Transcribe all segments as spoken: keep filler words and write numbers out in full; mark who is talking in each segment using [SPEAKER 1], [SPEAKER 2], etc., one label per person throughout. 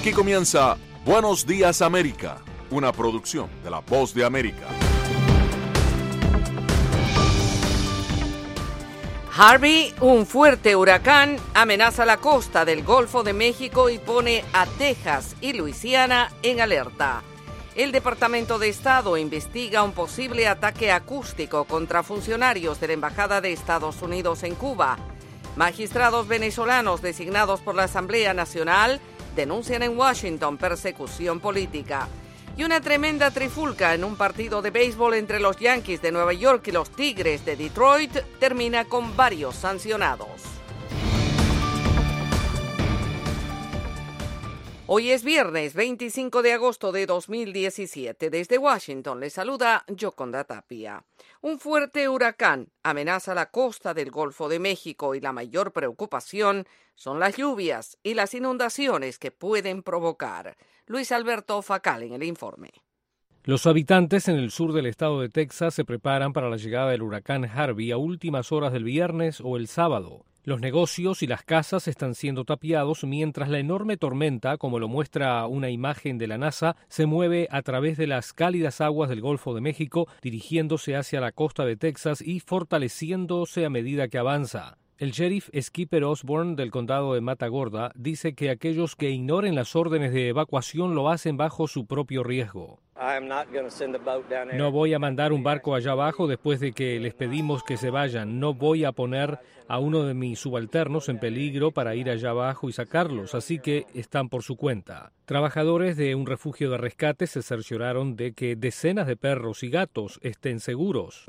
[SPEAKER 1] Aquí comienza Buenos Días América, una producción de La Voz de América.
[SPEAKER 2] Harvey, un fuerte huracán, amenaza la costa del Golfo de México y pone a Texas y Luisiana en alerta. El Departamento de Estado investiga un posible ataque acústico contra funcionarios de la Embajada de Estados Unidos en Cuba. Magistrados venezolanos designados por la Asamblea Nacional denuncian en Washington persecución política. Y una tremenda trifulca en un partido de béisbol entre los Yankees de Nueva York y los Tigres de Detroit termina con varios sancionados. Hoy es viernes veinticinco de agosto de dos mil diecisiete. Desde Washington les saluda Yoconda Tapia. Un fuerte huracán amenaza la costa del Golfo de México y la mayor preocupación son las lluvias y las inundaciones que pueden provocar. Luis Alberto Facal en el informe.
[SPEAKER 3] Los habitantes en el sur del estado de Texas se preparan para la llegada del huracán Harvey a últimas horas del viernes o el sábado. Los negocios y las casas están siendo tapiados mientras la enorme tormenta, como lo muestra una imagen de la NASA, se mueve a través de las cálidas aguas del Golfo de México, dirigiéndose hacia la costa de Texas y fortaleciéndose a medida que avanza. El sheriff Skipper Osborne del condado de Matagorda dice que aquellos que ignoren las órdenes de evacuación lo hacen bajo su propio riesgo. No voy a mandar un barco allá abajo después de que les pedimos que se vayan. No voy a poner a uno de mis subalternos en peligro para ir allá abajo y sacarlos, así que están por su cuenta. Trabajadores de un refugio de rescate se cercioraron de que decenas de perros y gatos estén seguros.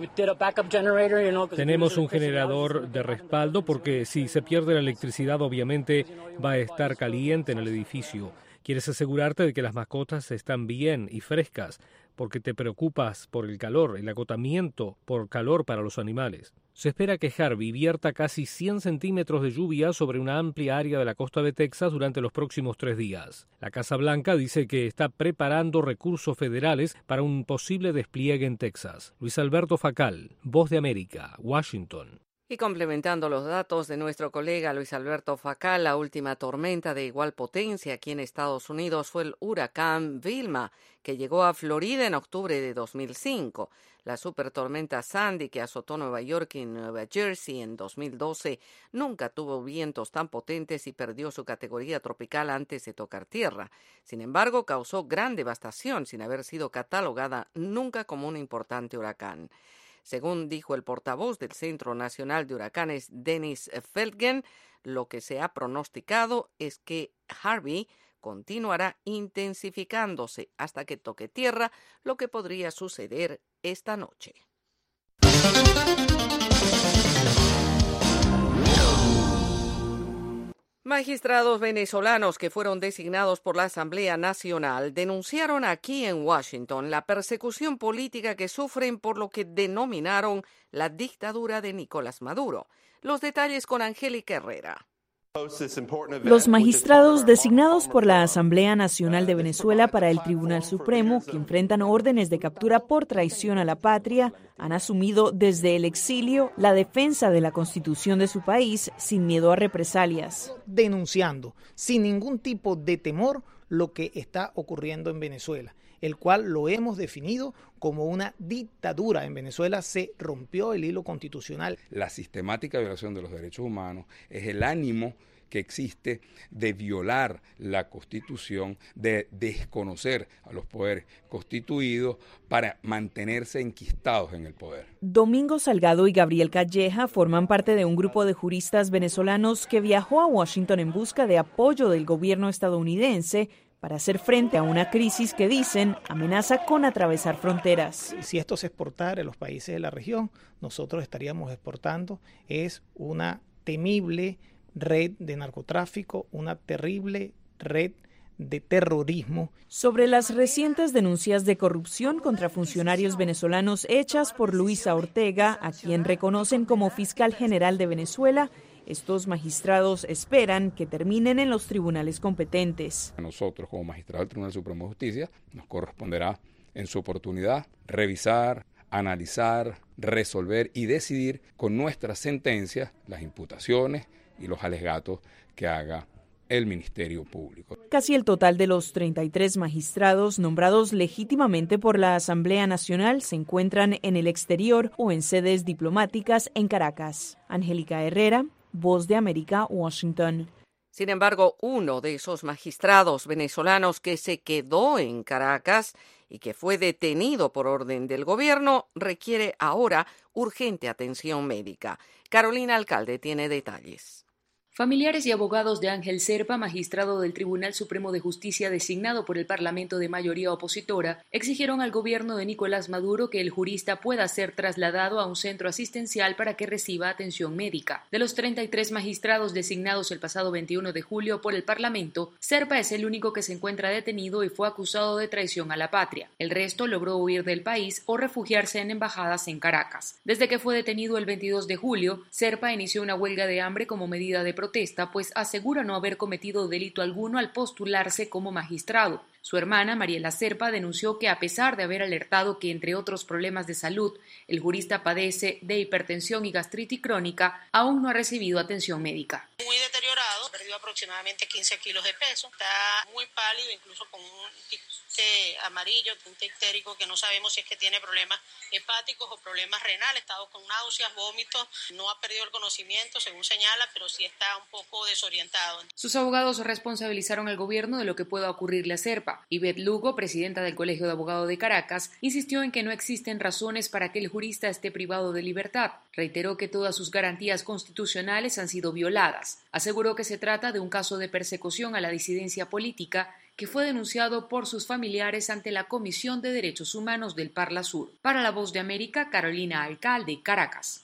[SPEAKER 3] Tenemos un generador de respaldo porque si se pierde la electricidad obviamente va a estar caliente en el edificio. Quieres asegurarte de que las mascotas están bien y frescas, porque te preocupas por el calor, el agotamiento por calor para los animales. Se espera que Harvey vierta casi cien centímetros de lluvia sobre una amplia área de la costa de Texas durante los próximos tres días. La Casa Blanca dice que está preparando recursos federales para un posible despliegue en Texas. Luis Alberto Facal, Voz de América, Washington.
[SPEAKER 2] Y complementando los datos de nuestro colega Luis Alberto Facal, la última tormenta de igual potencia aquí en Estados Unidos fue el huracán Vilma, que llegó a Florida en octubre de dos mil cinco. La supertormenta Sandy, que azotó Nueva York y Nueva Jersey en dos mil doce, nunca tuvo vientos tan potentes y perdió su categoría tropical antes de tocar tierra. Sin embargo, causó gran devastación sin haber sido catalogada nunca como un importante huracán. Según dijo el portavoz del Centro Nacional de Huracanes, Dennis Feldgen, lo que se ha pronosticado es que Harvey continuará intensificándose hasta que toque tierra, lo que podría suceder esta noche. Magistrados venezolanos que fueron designados por la Asamblea Nacional denunciaron aquí en Washington la persecución política que sufren por lo que denominaron la dictadura de Nicolás Maduro. Los detalles con Angélica Herrera.
[SPEAKER 4] Los magistrados designados por la Asamblea Nacional de Venezuela para el Tribunal Supremo, que enfrentan órdenes de captura por traición a la patria, han asumido desde el exilio la defensa de la Constitución de su país sin miedo a represalias.
[SPEAKER 5] Denunciando sin ningún tipo de temor lo que está ocurriendo en Venezuela, el cual lo hemos definido como una dictadura. En Venezuela se rompió el hilo constitucional.
[SPEAKER 6] La sistemática violación de los derechos humanos es el ánimo que existe de violar la Constitución, de desconocer a los poderes constituidos para mantenerse enquistados en el poder.
[SPEAKER 4] Domingo Salgado y Gabriel Calleja forman parte de un grupo de juristas venezolanos que viajó a Washington en busca de apoyo del gobierno estadounidense para hacer frente a una crisis que dicen amenaza con atravesar fronteras.
[SPEAKER 5] Si esto se exportara en los países de la región, nosotros estaríamos exportando es una temible red de narcotráfico, una terrible red de terrorismo.
[SPEAKER 4] Sobre las recientes denuncias de corrupción contra funcionarios venezolanos hechas por Luisa Ortega, a quien reconocen como fiscal general de Venezuela, estos magistrados esperan que terminen en los tribunales competentes.
[SPEAKER 6] A nosotros, como magistrados del Tribunal Supremo de Justicia, nos corresponderá en su oportunidad revisar, analizar, resolver y decidir con nuestras sentencias las imputaciones y los alegatos que haga el Ministerio Público.
[SPEAKER 4] Casi el total de los treinta y tres magistrados nombrados legítimamente por la Asamblea Nacional se encuentran en el exterior o en sedes diplomáticas en Caracas. Angélica Herrera, Voz de América, Washington.
[SPEAKER 2] Sin embargo, uno de esos magistrados venezolanos que se quedó en Caracas y que fue detenido por orden del gobierno requiere ahora urgente atención médica. Carolina Alcalde tiene detalles.
[SPEAKER 7] Familiares y abogados de Ángel Zerpa, magistrado del Tribunal Supremo de Justicia designado por el Parlamento de mayoría opositora, exigieron al gobierno de Nicolás Maduro que el jurista pueda ser trasladado a un centro asistencial para que reciba atención médica. De los treinta y tres magistrados designados el pasado veintiuno de julio por el Parlamento, Zerpa es el único que se encuentra detenido y fue acusado de traición a la patria. El resto logró huir del país o refugiarse en embajadas en Caracas. Desde que fue detenido el veintidós de julio, Zerpa inició una huelga de hambre como medida de protesta, pues asegura no haber cometido delito alguno al postularse como magistrado. Su hermana, Mariela Zerpa, denunció que a pesar de haber alertado que, entre otros problemas de salud, el jurista padece de hipertensión y gastritis crónica, aún no ha recibido atención médica.
[SPEAKER 8] Muy deteriorado, perdió aproximadamente quince kilos de peso, está muy pálido, incluso con un tic amarillo, un tic ictérico que no sabemos si es que tiene problemas hepáticos o problemas renales, ha estado con náuseas, vómitos, no ha perdido el conocimiento, según señala, pero sí está un poco desorientado.
[SPEAKER 7] Sus abogados responsabilizaron al gobierno de lo que pueda ocurrirle a Zerpa. Ivette Lugo, presidenta del Colegio de Abogados de Caracas, insistió en que no existen razones para que el jurista esté privado de libertad. Reiteró que todas sus garantías constitucionales han sido violadas. Aseguró que se trata de un caso de persecución a la disidencia política que fue denunciado por sus familiares ante la Comisión de Derechos Humanos del Parla Sur. Para La Voz de América, Carolina Alcalde, Caracas.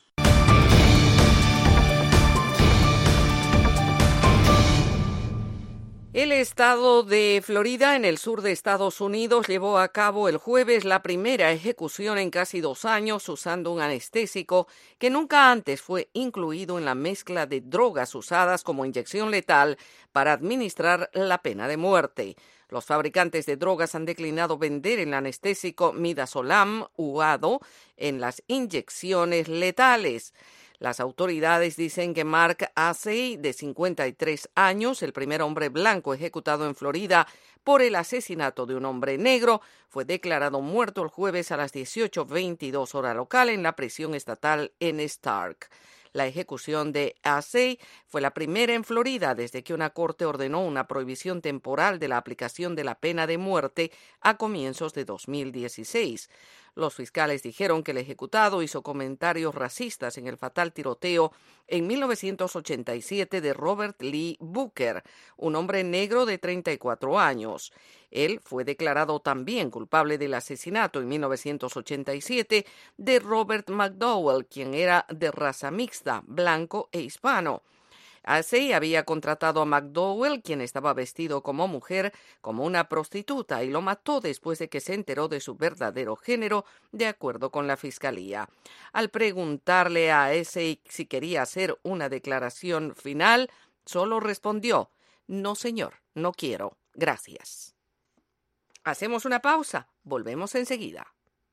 [SPEAKER 2] El estado de Florida, en el sur de Estados Unidos, llevó a cabo el jueves la primera ejecución en casi dos años usando un anestésico que nunca antes fue incluido en la mezcla de drogas usadas como inyección letal para administrar la pena de muerte. Los fabricantes de drogas han declinado vender el anestésico midazolam usado en las inyecciones letales. Las autoridades dicen que Mark Asey, de cincuenta y tres años, el primer hombre blanco ejecutado en Florida por el asesinato de un hombre negro, fue declarado muerto el jueves a las dieciocho veintidós hora local en la prisión estatal en Stark. La ejecución de Asey fue la primera en Florida desde que una corte ordenó una prohibición temporal de la aplicación de la pena de muerte a comienzos de dos mil dieciséis. Los fiscales dijeron que el ejecutado hizo comentarios racistas en el fatal tiroteo en mil novecientos ochenta y siete de Robert Lee Booker, un hombre negro de treinta y cuatro años. Él fue declarado también culpable del asesinato en mil novecientos ochenta y siete de Robert McDowell, quien era de raza mixta, blanco e hispano. Así había contratado a McDowell, quien estaba vestido como mujer, como una prostituta y lo mató después de que se enteró de su verdadero género, de acuerdo con la fiscalía. Al preguntarle a Asey si quería hacer una declaración final, solo respondió: "No, señor, no quiero. Gracias". Hacemos una pausa. Volvemos enseguida.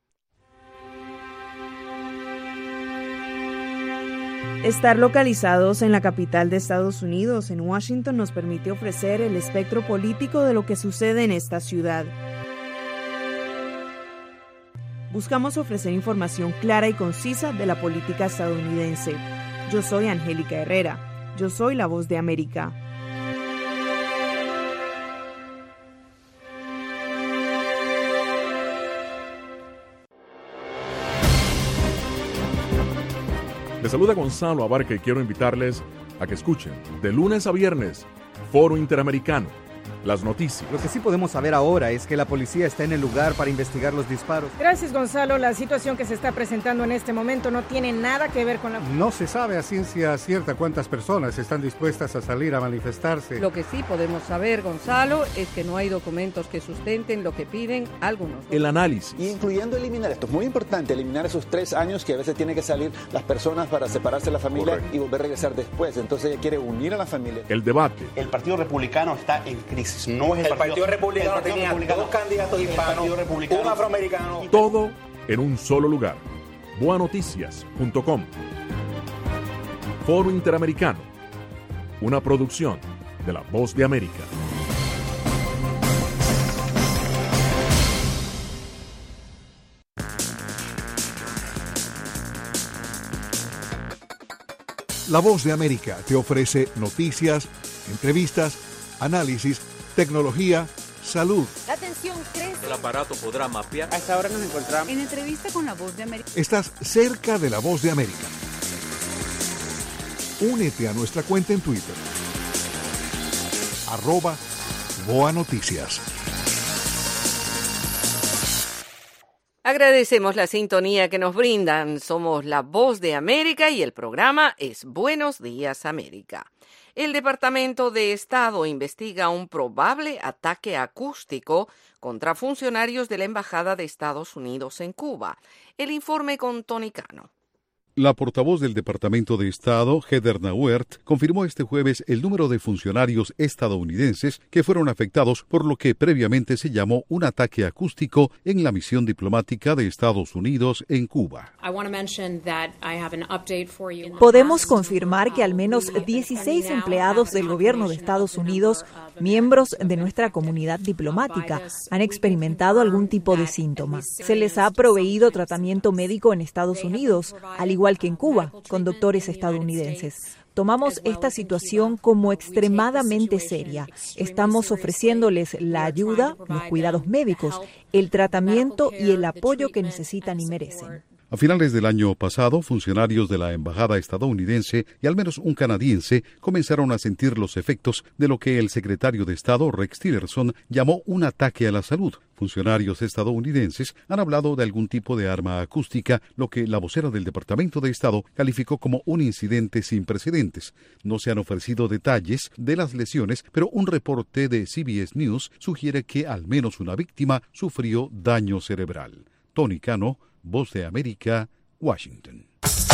[SPEAKER 4] Estar localizados en la capital de Estados Unidos, en Washington, nos permite ofrecer el espectro político de lo que sucede en esta ciudad. Buscamos ofrecer información clara y concisa de la política estadounidense. Yo soy Angélica Herrera. Yo soy La Voz de América.
[SPEAKER 1] Les saluda Gonzalo Abarca y quiero invitarles a que escuchen de lunes a viernes Foro Interamericano, las noticias.
[SPEAKER 9] Lo que sí podemos saber ahora es que la policía está en el lugar para investigar los disparos.
[SPEAKER 10] Gracias, Gonzalo. La situación que se está presentando en este momento no tiene nada que ver con la...
[SPEAKER 11] No se sabe a ciencia cierta cuántas personas están dispuestas a salir a manifestarse.
[SPEAKER 12] Lo que sí podemos saber, Gonzalo, es que no hay documentos que sustenten lo que piden algunos.
[SPEAKER 1] El análisis.
[SPEAKER 13] Y incluyendo eliminar, esto es muy importante, eliminar esos tres años que a veces tienen que salir las personas para separarse de la familia. Correcto. Y volver a regresar después. Entonces ella quiere unir a la familia.
[SPEAKER 1] El debate.
[SPEAKER 14] El Partido Republicano está en crisis. No es el,
[SPEAKER 15] el Partido, partido Republicano el partido tenía republicano, dos candidatos hispanos, un afroamericano.
[SPEAKER 1] Todo en un solo lugar. boa noticias punto com. Foro Interamericano. Una producción de La Voz de América.
[SPEAKER 16] La Voz de América te ofrece noticias, entrevistas, análisis, tecnología, salud.
[SPEAKER 17] La tensión crece.
[SPEAKER 18] El aparato podrá mapear.
[SPEAKER 19] A esta hora nos encontramos
[SPEAKER 17] en entrevista con La Voz de América.
[SPEAKER 16] Estás cerca de La Voz de América. Únete a nuestra cuenta en Twitter. Arroba Boa Noticias.
[SPEAKER 2] Agradecemos la sintonía que nos brindan. Somos La Voz de América y el programa es Buenos Días América. El Departamento de Estado investiga un probable ataque acústico contra funcionarios de la Embajada de Estados Unidos en Cuba. El informe con Tony Cano.
[SPEAKER 20] La portavoz del Departamento de Estado, Heather Nauert, confirmó este jueves el número de funcionarios estadounidenses que fueron afectados por lo que previamente se llamó un ataque acústico en la misión diplomática de Estados Unidos en Cuba.
[SPEAKER 4] Podemos confirmar que al menos dieciséis empleados del gobierno de Estados Unidos, miembros de nuestra comunidad diplomática, han experimentado algún tipo de síntomas. Se les ha proveído tratamiento médico en Estados Unidos, al igual que en Cuba, con doctores estadounidenses. Tomamos esta situación como extremadamente seria. Estamos ofreciéndoles la ayuda, los cuidados médicos, el tratamiento y el apoyo que necesitan y merecen.
[SPEAKER 20] A finales del año pasado, funcionarios de la embajada estadounidense y al menos un canadiense comenzaron a sentir los efectos de lo que el secretario de Estado, Rex Tillerson, llamó un ataque a la salud. Funcionarios estadounidenses han hablado de algún tipo de arma acústica, lo que la vocera del Departamento de Estado calificó como un incidente sin precedentes. No se han ofrecido detalles de las lesiones, pero un reporte de C B S News sugiere que al menos una víctima sufrió daño cerebral. Tony Cano, Voz de América, Washington.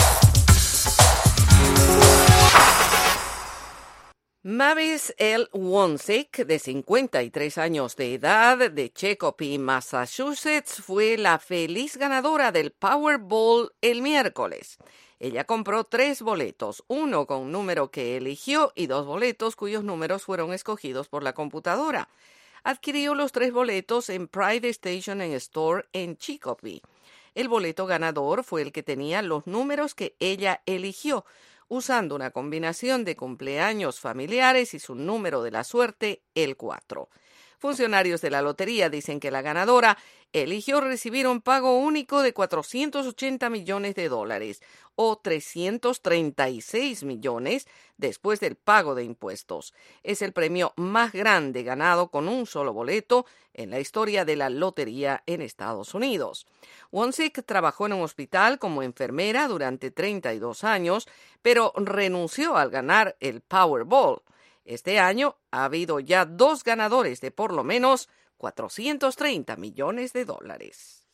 [SPEAKER 2] Mavis L. Wonsick, de cincuenta y tres años de edad, de Chicopee, Massachusetts, fue la feliz ganadora del Powerball el miércoles. Ella compró tres boletos, uno con un número que eligió y dos boletos cuyos números fueron escogidos por la computadora. Adquirió los tres boletos en Pride Station and Store en Chicopee. El boleto ganador fue el que tenía los números que ella eligió, usando una combinación de cumpleaños familiares y su número de la suerte, el cuatro. Funcionarios de la lotería dicen que la ganadora eligió recibir un pago único de cuatrocientos ochenta millones de dólares o trescientos treinta y seis millones después del pago de impuestos. Es el premio más grande ganado con un solo boleto en la historia de la lotería en Estados Unidos. Wonsick trabajó en un hospital como enfermera durante treinta y dos años, pero renunció al ganar el Powerball. Este año ha habido ya dos ganadores de por lo menos cuatrocientos treinta millones de dólares.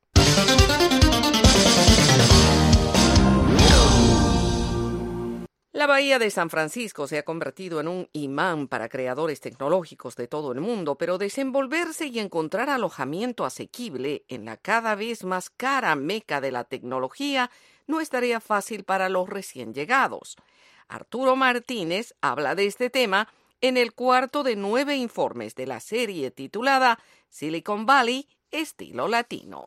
[SPEAKER 2] La Bahía de San Francisco se ha convertido en un imán para creadores tecnológicos de todo el mundo, pero desenvolverse y encontrar alojamiento asequible en la cada vez más cara meca de la tecnología no es tarea fácil para los recién llegados. Arturo Martínez habla de este tema en el cuarto de nueve informes de la serie titulada Silicon Valley, estilo latino.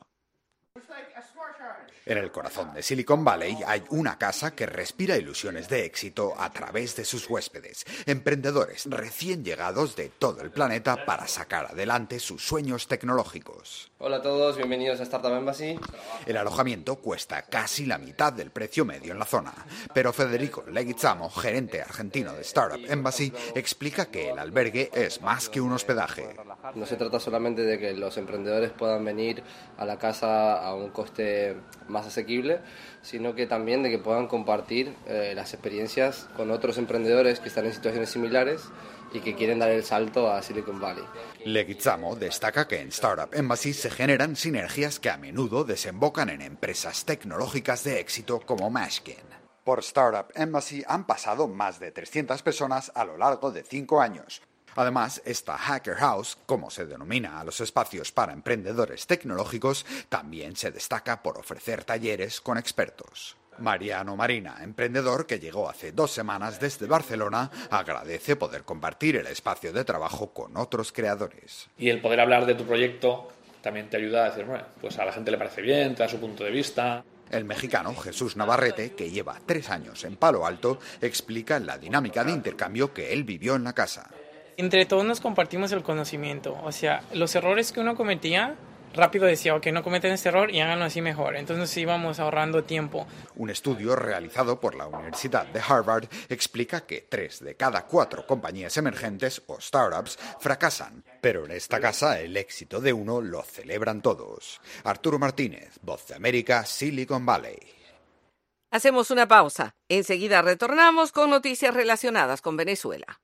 [SPEAKER 21] En el corazón de Silicon Valley hay una casa que respira ilusiones de éxito a través de sus huéspedes, emprendedores recién llegados de todo el planeta para sacar adelante sus sueños tecnológicos.
[SPEAKER 22] Hola a todos, bienvenidos a Startup Embassy.
[SPEAKER 21] El alojamiento cuesta casi la mitad del precio medio en la zona, pero Federico Leguizamo, gerente argentino de Startup Embassy, explica que el albergue es más que un hospedaje.
[SPEAKER 22] No se trata solamente de que los emprendedores puedan venir a la casa a un coste más asequible, sino que también de que puedan compartir eh, las experiencias con otros emprendedores que están en situaciones similares y que quieren dar el salto a Silicon Valley.
[SPEAKER 21] Leguizamo destaca que en Startup Embassy se generan sinergias que a menudo desembocan en empresas tecnológicas de éxito como Mashkin. Por Startup Embassy han pasado más de trescientas personas a lo largo de cinco años. Además, esta Hacker House, como se denomina a los espacios para emprendedores tecnológicos, también se destaca por ofrecer talleres con expertos. Mariano Marina, emprendedor que llegó hace dos semanas desde Barcelona, agradece poder compartir el espacio de trabajo con otros creadores.
[SPEAKER 18] Y el poder hablar de tu proyecto también te ayuda a decir, bueno, pues a la gente le parece bien, te da su punto de vista.
[SPEAKER 21] El mexicano Jesús Navarrete, que lleva tres años en Palo Alto, explica la dinámica de intercambio que él vivió en la casa.
[SPEAKER 19] Entre todos nos compartimos el conocimiento, o sea, los errores que uno cometía, rápido decía, ok, no cometen este error y háganlo así mejor. Entonces íbamos ahorrando tiempo.
[SPEAKER 21] Un estudio realizado por la Universidad de Harvard explica que tres de cada cuatro compañías emergentes o startups fracasan. Pero en esta casa el éxito de uno lo celebran todos. Arturo Martínez, Voz de América, Silicon Valley.
[SPEAKER 2] Hacemos una pausa. Enseguida retornamos con noticias relacionadas con Venezuela.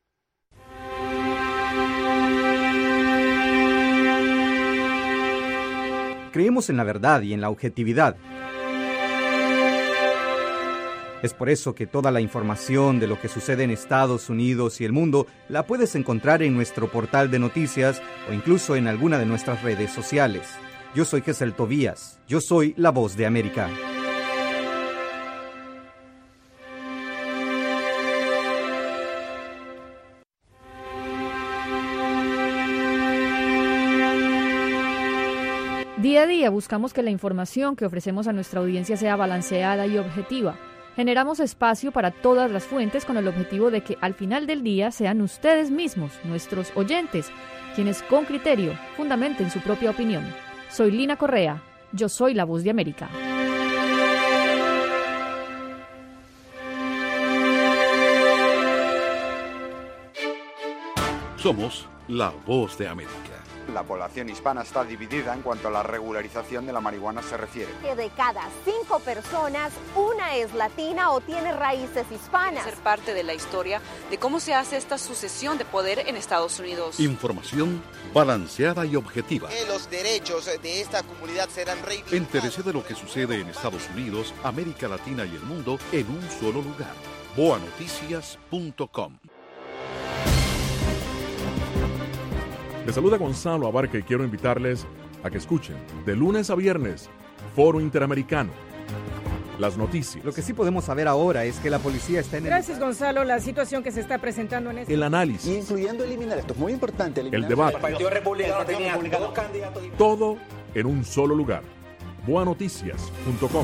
[SPEAKER 9] Creemos en la verdad y en la objetividad. Es por eso que toda la información de lo que sucede en Estados Unidos y el mundo la puedes encontrar en nuestro portal de noticias o incluso en alguna de nuestras redes sociales. Yo soy Gesell Tobías. Yo soy la Voz de América.
[SPEAKER 23] Día a día buscamos que la información que ofrecemos a nuestra audiencia sea balanceada y objetiva. Generamos espacio para todas las fuentes con el objetivo de que al final del día sean ustedes mismos, nuestros oyentes, quienes con criterio fundamenten su propia opinión. Soy Lina Correa, yo soy la Voz de América.
[SPEAKER 20] Somos la Voz de América.
[SPEAKER 21] La población hispana está dividida en cuanto a la regularización de la marihuana se refiere.
[SPEAKER 24] Que de cada cinco personas, una es latina o tiene raíces hispanas.
[SPEAKER 25] Ser parte de la historia de cómo se hace esta sucesión de poder en Estados Unidos.
[SPEAKER 20] Información balanceada y objetiva.
[SPEAKER 26] Que los derechos de esta comunidad serán reivindicados.
[SPEAKER 20] Entérese de lo que sucede en Estados Unidos, América Latina y el mundo en un solo lugar. boa noticias punto com.
[SPEAKER 1] Les saluda Gonzalo Abarca y quiero invitarles a que escuchen de lunes a viernes Foro Interamericano. Las noticias.
[SPEAKER 9] Lo que sí podemos saber ahora es que la policía está en el...
[SPEAKER 10] Gracias, Gonzalo. La situación que se está presentando en este...
[SPEAKER 1] El análisis.
[SPEAKER 13] Incluyendo eliminar, esto es muy importante.
[SPEAKER 1] El debate.
[SPEAKER 15] El Partido Republicano tenía dos candidatos.
[SPEAKER 1] Todo en un solo lugar. boa noticias punto com.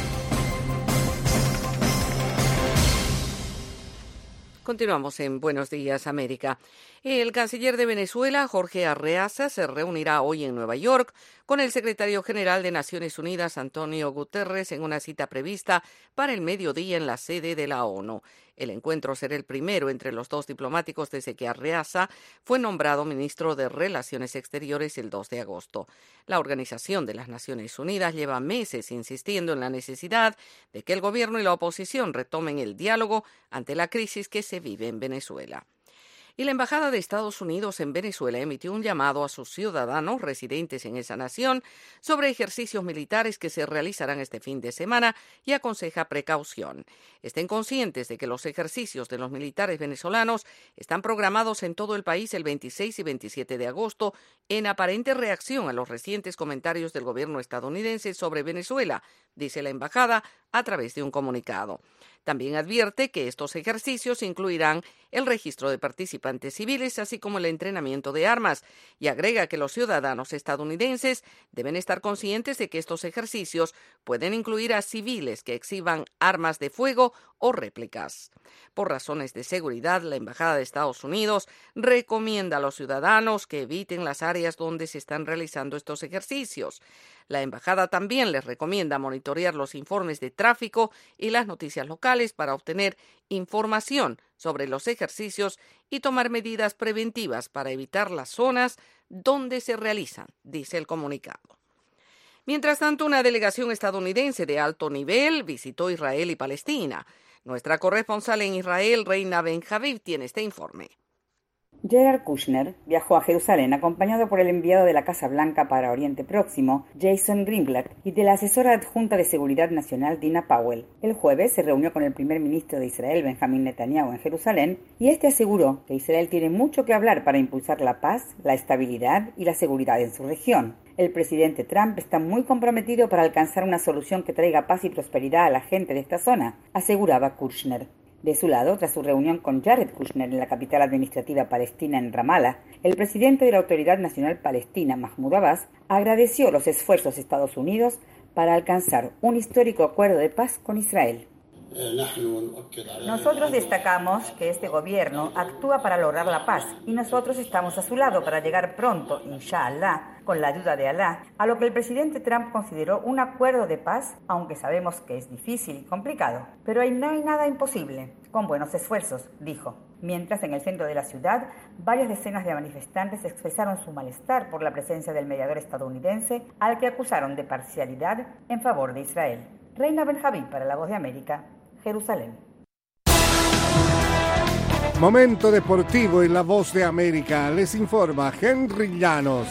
[SPEAKER 2] Continuamos en Buenos Días, América. El canciller de Venezuela, Jorge Arreaza, se reunirá hoy en Nueva York con el secretario general de Naciones Unidas, Antonio Guterres, en una cita prevista para el mediodía en la sede de la ONU. El encuentro será el primero entre los dos diplomáticos desde que Arreaza fue nombrado ministro de Relaciones Exteriores el dos de agosto. La Organización de las Naciones Unidas lleva meses insistiendo en la necesidad de que el gobierno y la oposición retomen el diálogo ante la crisis que se vive en Venezuela. Y la Embajada de Estados Unidos en Venezuela emitió un llamado a sus ciudadanos residentes en esa nación sobre ejercicios militares que se realizarán este fin de semana y aconseja precaución. Estén conscientes de que los ejercicios de los militares venezolanos están programados en todo el país el veintiséis y veintisiete de agosto en aparente reacción a los recientes comentarios del gobierno estadounidense sobre Venezuela, dice la embajada a través de un comunicado. También advierte que estos ejercicios incluirán el registro de participantes civiles, así como el entrenamiento de armas, y agrega que los ciudadanos estadounidenses deben estar conscientes de que estos ejercicios pueden incluir a civiles que exhiban armas de fuego o réplicas. Por razones de seguridad, la Embajada de Estados Unidos recomienda a los ciudadanos que eviten las áreas donde se están realizando estos ejercicios. La embajada también les recomienda monitorear los informes de tráfico y las noticias locales para obtener información sobre los ejercicios y tomar medidas preventivas para evitar las zonas donde se realizan, dice el comunicado. Mientras tanto, una delegación estadounidense de alto nivel visitó Israel y Palestina. Nuestra corresponsal en Israel, Reina Ben-Javid, tiene este informe.
[SPEAKER 27] Jared Kushner viajó a Jerusalén acompañado por el enviado de la Casa Blanca para Oriente Próximo, Jason Greenblatt, y de la asesora adjunta de Seguridad Nacional, Dina Powell. El jueves se reunió con el primer ministro de Israel, Benjamín Netanyahu, en Jerusalén, y este aseguró que Israel tiene mucho que hablar para impulsar la paz, la estabilidad y la seguridad en su región. El presidente Trump está muy comprometido para alcanzar una solución que traiga paz y prosperidad a la gente de esta zona, aseguraba Kushner. De su lado, tras su reunión con Jared Kushner en la capital administrativa palestina en Ramallah, el presidente de la Autoridad Nacional Palestina, Mahmoud Abbas, agradeció los esfuerzos de Estados Unidos para alcanzar un histórico acuerdo de paz con Israel. Nosotros destacamos que este gobierno actúa para lograr la paz y nosotros estamos a su lado para llegar pronto, inshallah, con la ayuda de Alá, a lo que el presidente Trump consideró un acuerdo de paz, aunque sabemos que es difícil y complicado. Pero ahí no hay nada imposible, con buenos esfuerzos, dijo. Mientras en el centro de la ciudad, varias decenas de manifestantes expresaron su malestar por la presencia del mediador estadounidense, al que acusaron de parcialidad en favor de Israel. Reina Benjamín para La Voz de América, Jerusalén.
[SPEAKER 3] Momento deportivo en La Voz de América. Les informa Henry Llanos.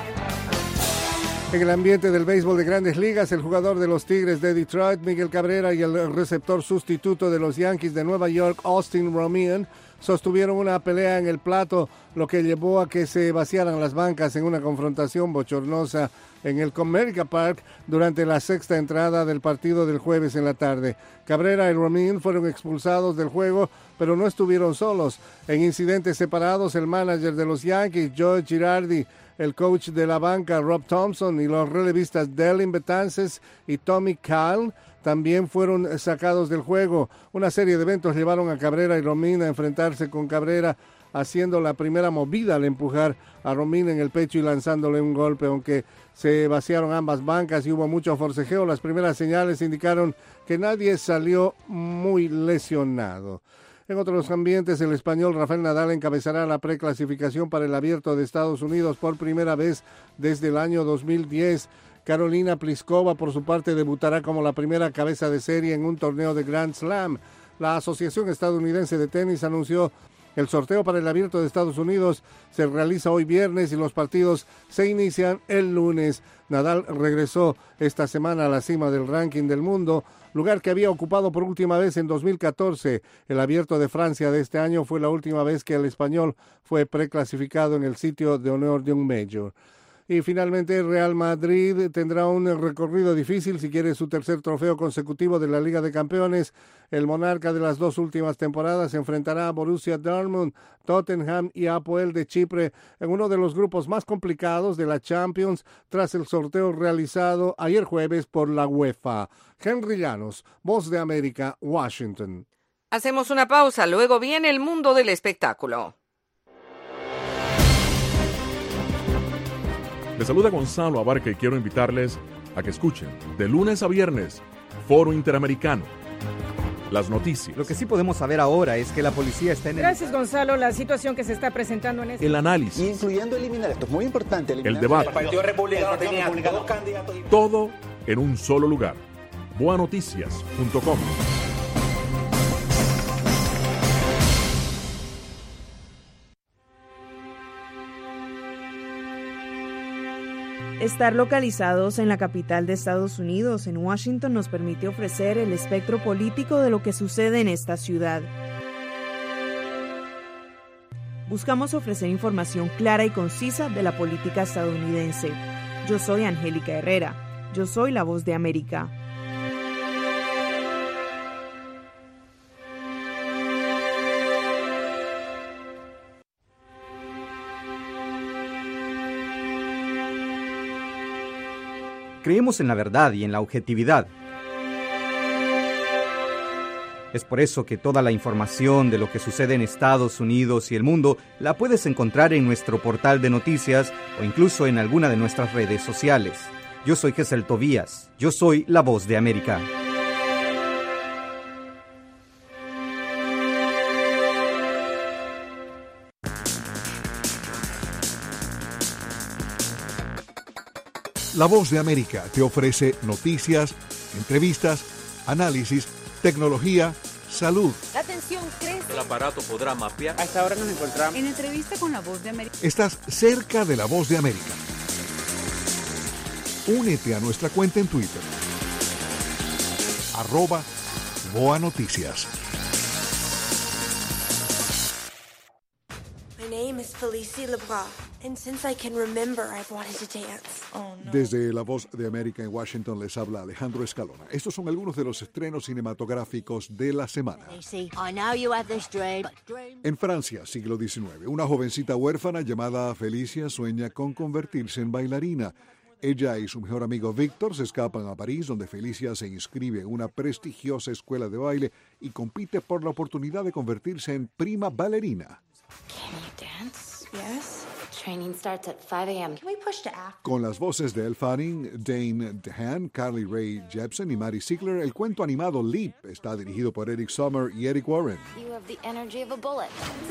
[SPEAKER 3] En el ambiente del béisbol de Grandes Ligas, el jugador de los Tigres de Detroit, Miguel Cabrera, y el receptor sustituto de los Yankees de Nueva York, Austin Romine, sostuvieron una pelea en el plato, lo que llevó a que se vaciaran las bancas en una confrontación bochornosa en el Comerica Park durante la sexta entrada del partido del jueves en la tarde. Cabrera y Romine fueron expulsados del juego, pero no estuvieron solos. En incidentes separados, el manager de los Yankees, Joe Girardi, el coach de la banca, Rob Thompson, y los relevistas Dellin Betances y Tommy Kahn también fueron sacados del juego. Una serie de eventos llevaron a Cabrera y Romine a enfrentarse con Cabrera, haciendo la primera movida al empujar a Romine en el pecho y lanzándole un golpe. Aunque se vaciaron ambas bancas y hubo mucho forcejeo, las primeras señales indicaron que nadie salió muy lesionado. En otros ambientes, el español Rafael Nadal encabezará la preclasificación para el Abierto de Estados Unidos por primera vez desde el año dos mil diez. Carolina Pliskova, por su parte, debutará como la primera cabeza de serie en un torneo de Grand Slam. La Asociación Estadounidense de Tenis anunció el sorteo para el Abierto de Estados Unidos se realiza hoy viernes y los partidos se inician el lunes. Nadal regresó esta semana a la cima del ranking del mundo, lugar que había ocupado por última vez en dos mil catorce. El Abierto de Francia de este año fue la última vez que el español fue preclasificado en el sitio de honor de un Major. Y finalmente Real Madrid tendrá un recorrido difícil si quiere su tercer trofeo consecutivo de la Liga de Campeones. El monarca de las dos últimas temporadas se enfrentará a Borussia Dortmund, Tottenham y Apoel de Chipre en uno de los grupos más complicados de la Champions tras el sorteo realizado ayer jueves por la UEFA. Henry Llanos, Voz de América, Washington.
[SPEAKER 2] Hacemos una pausa, luego viene el mundo del espectáculo.
[SPEAKER 1] Les saluda Gonzalo Abarca y quiero invitarles a que escuchen de lunes a viernes Foro Interamericano. Las noticias.
[SPEAKER 9] Lo que sí podemos saber ahora es que la policía está en el...
[SPEAKER 10] Gracias, Gonzalo. La situación que se está presentando en este...
[SPEAKER 1] El análisis.
[SPEAKER 13] Incluyendo eliminar, esto es muy importante.
[SPEAKER 1] El debate.
[SPEAKER 15] El Partido Republicano tenía dos candidatos.
[SPEAKER 1] Todo en un solo lugar. boa noticias punto com.
[SPEAKER 4] Estar localizados en la capital de Estados Unidos, en Washington, nos permite ofrecer el espectro político de lo que sucede en esta ciudad. Buscamos ofrecer información clara y concisa de la política estadounidense. Yo soy Angélica Herrera. Yo soy la Voz de América.
[SPEAKER 9] Creemos en la verdad y en la objetividad. Es por eso que toda la información de lo que sucede en Estados Unidos y el mundo la puedes encontrar en nuestro portal de noticias o incluso en alguna de nuestras redes sociales. Yo soy Gesel Tobías. Yo soy la Voz de América.
[SPEAKER 16] La Voz de América te ofrece noticias, entrevistas, análisis, tecnología, salud.
[SPEAKER 25] La tensión crece.
[SPEAKER 5] El aparato podrá mapear.
[SPEAKER 25] A esta hora nos encontramos en entrevista con La Voz de América.
[SPEAKER 16] Estás cerca de La Voz de América. Únete a nuestra cuenta en Twitter. Arroba Boa Noticias.
[SPEAKER 6] My name is Felicie Lebras,
[SPEAKER 16] Desde La Voz de América en Washington les habla Alejandro Escalona. Estos son algunos de los estrenos cinematográficos de la semana. En Francia, siglo diecinueve, una jovencita huérfana llamada Felicia sueña con convertirse en bailarina. Ella y su mejor amigo Víctor se escapan a París, donde Felicia se inscribe en una prestigiosa escuela de baile y compite por la oportunidad de convertirse en prima ballerina. Con las voces de Elle Fanning, Dane DeHaan, Carly Rae Jepsen y Maddie Ziegler, el cuento animado Leap está dirigido por Eric Sommer y Eric Warren.
[SPEAKER 5] You have the energy of a bullet.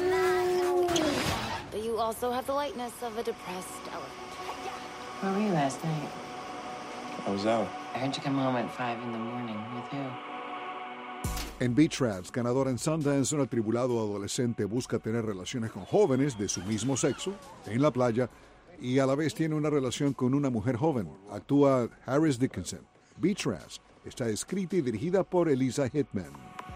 [SPEAKER 5] But you also have the lightness of a depressed elephant.
[SPEAKER 6] Where were you last night?
[SPEAKER 7] I was out.
[SPEAKER 6] I heard you come home at five in the morning. With who?
[SPEAKER 16] En Beach Rats, ganadora en Sundance, un atribulado adolescente busca tener relaciones con jóvenes de su mismo sexo en la playa y a la vez tiene una relación con una mujer joven. Actúa Harris Dickinson. Beach Rats está escrita y dirigida por Eliza Hittman.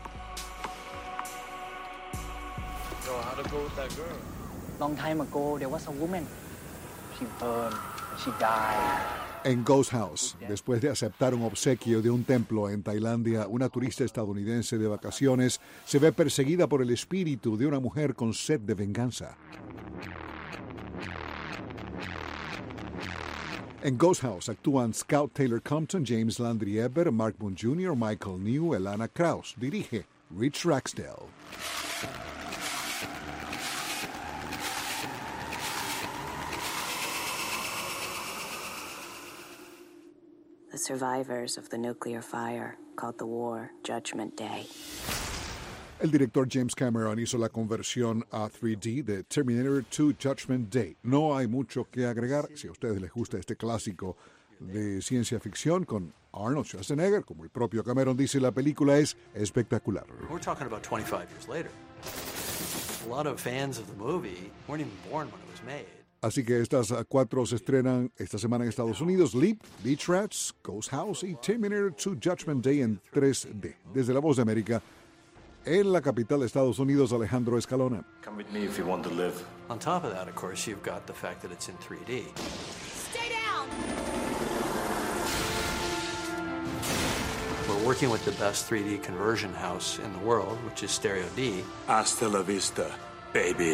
[SPEAKER 8] So how'd it go with that girl?
[SPEAKER 11] Long time ago, there was a woman. She burned. She died.
[SPEAKER 16] En Ghost House, después de aceptar un obsequio de un templo en Tailandia, una turista estadounidense de vacaciones se ve perseguida por el espíritu de una mujer con sed de venganza. En Ghost House actúan Scout Taylor Compton, James Landry Eber, Mark Boone junior, Michael New, Elana Krause. Dirige Rich Raxdell.
[SPEAKER 6] The survivors of the nuclear fire called the war Judgment Day.
[SPEAKER 16] El director James Cameron hizo la conversión a tres D de Terminator dos Judgment Day. No hay mucho que agregar. Si a ustedes les gusta este clásico de ciencia ficción con Arnold Schwarzenegger, como el propio Cameron dice, la película es espectacular.
[SPEAKER 8] We're talking about twenty-five years later. A lot of fans of the movie weren't even born when it was made.
[SPEAKER 16] Así que estas cuatro se estrenan esta semana en Estados Unidos: Leap, Beach Rats, Ghost House y Terminator dos Judgment Day en tres D. Desde La Voz de América, en la capital de Estados Unidos, Alejandro Escalona.
[SPEAKER 8] Come with me if you want to live. On top of that, of course, you've got the fact that it's in three D.
[SPEAKER 5] Stay down!
[SPEAKER 8] We're working with the best three D conversion house in the world, which is Stereo D.
[SPEAKER 7] Hasta la vista, baby.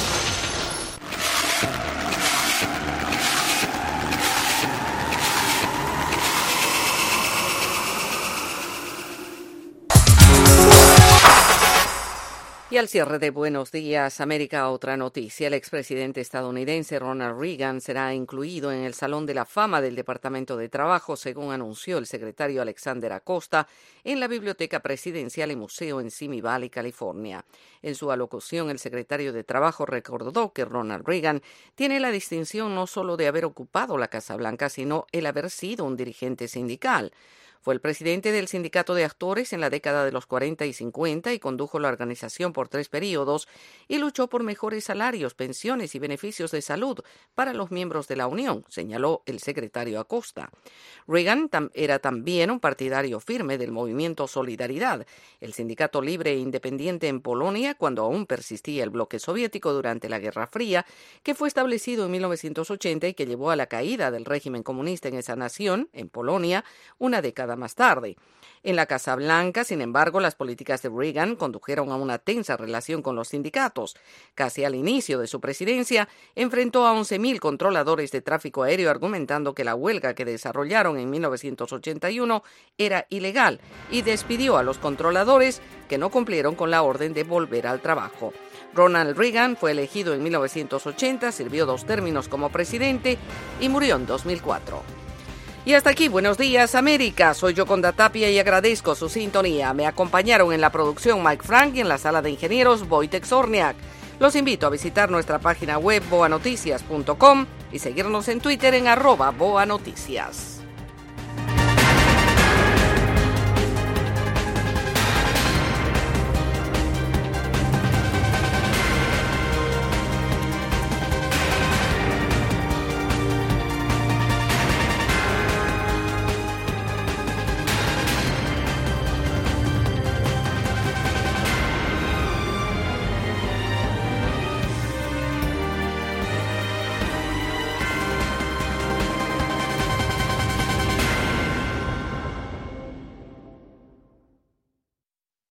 [SPEAKER 2] Y al cierre de Buenos Días América, otra noticia. El expresidente estadounidense Ronald Reagan será incluido en el Salón de la Fama del Departamento de Trabajo, según anunció el secretario Alexander Acosta en la Biblioteca Presidencial y Museo en Simi Valley, California. En su alocución, el secretario de Trabajo recordó que Ronald Reagan tiene la distinción no solo de haber ocupado la Casa Blanca, sino el haber sido un dirigente sindical. Fue el presidente del Sindicato de Actores en la década de los cuarenta y cincuenta y condujo la organización por tres períodos y luchó por mejores salarios, pensiones y beneficios de salud para los miembros de la Unión, señaló el secretario Acosta. Reagan tam- era también un partidario firme del movimiento Solidaridad, el sindicato libre e independiente en Polonia cuando aún persistía el bloque soviético durante la Guerra Fría, que fue establecido en mil novecientos ochenta y que llevó a la caída del régimen comunista en esa nación, en Polonia, una década más tarde. En la Casa Blanca, sin embargo, las políticas de Reagan condujeron a una tensa relación con los sindicatos. Casi al inicio de su presidencia, enfrentó a once mil controladores de tráfico aéreo argumentando que la huelga que desarrollaron en mil novecientos ochenta y uno era ilegal y despidió a los controladores que no cumplieron con la orden de volver al trabajo. Ronald Reagan fue elegido en mil novecientos ochenta, sirvió dos términos como presidente y murió en dos mil cuatro. Y hasta aquí, Buenos Días América. Soy Yoconda Tapia y agradezco su sintonía. Me acompañaron en la producción Mike Frank y en la sala de ingenieros Wojtek Zorniak. Los invito a visitar nuestra página web boa noticias punto com y seguirnos en Twitter en arroba boanoticias.